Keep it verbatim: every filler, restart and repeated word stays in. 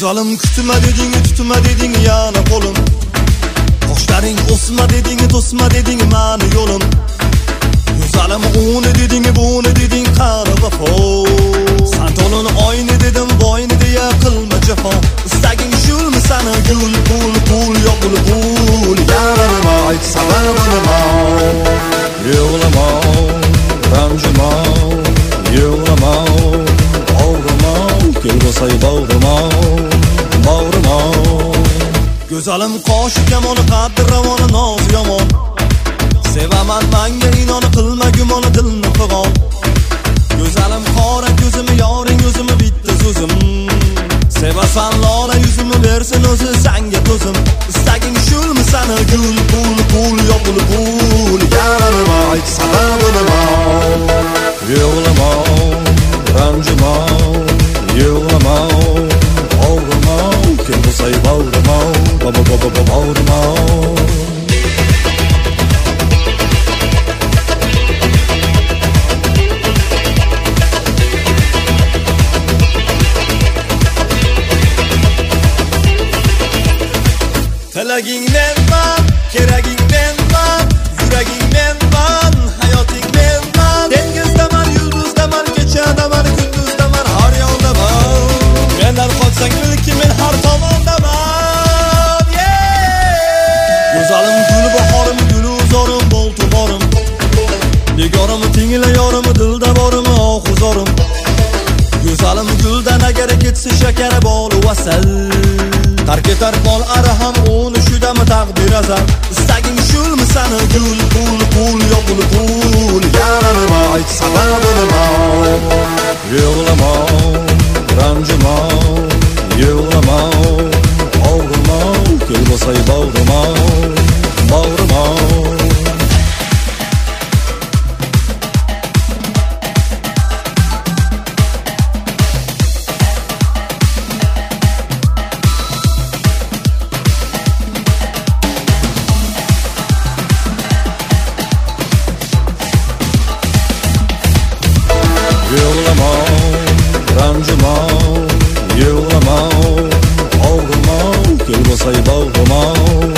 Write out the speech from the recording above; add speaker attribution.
Speaker 1: Go'zalim kutma deding, tutma deding yana qo'lim. Qoshlaring o'sma deding, to'sma deding mani yo'lim. Go'zalim uni deding, buni deding qani vafo. Santo'lin oyni dedim, boyni deya qilma jafo. Istaging shulmi sana gul, pul, pul yo bulbul. Yarama ayt sababini nima? Yig'lama, ranjima, yig'lama, og'rima, kelmasay bag'rima, bag'rima. Go'zalim qoshi kamon, qaddi ravoni noz yomon. Sevaman manga inon, qilma gumon, dilni qig'on. Go'zalim qora ko'zim, yoring o'zim bitta so'zim. Sevasan lola yuzimni bersin o'zi senga ko'zim. Istaging shulmi sana gul, pul, pul yo bulbul. Yarama ayt sababini nima? Yig'lama, ranjima, yig'lama, og'rima, kelmasay bag'rima, baba baba bag'rima. Tilaging menman, keraging menman, yuraging menman, hayoting menman. Dengizdaman, yulduzdaman, kechadaman, kunduzdaman, har yondaman. Mendan qochsang bilki men har tomondaman. Go'zalim gul bahorim, gul uzorim, bol tuborim. Begorim tingla yorim, dilda borim, ohuzorim. Go'zalim guldan agar ketsa shakar bol vasal. Tark etar bol arham uni shudami taqdir azal. Istaging shulmi sana gul, pul, pul yo bulbul. Yarama ayt sababini nima? Yig'lama, ranjima, yig'lama, og'rima, kelmasay bag'rima, bag'rima. Yig'lama, ranjima, yig'lama, og'rima, kelmasay bag'rima.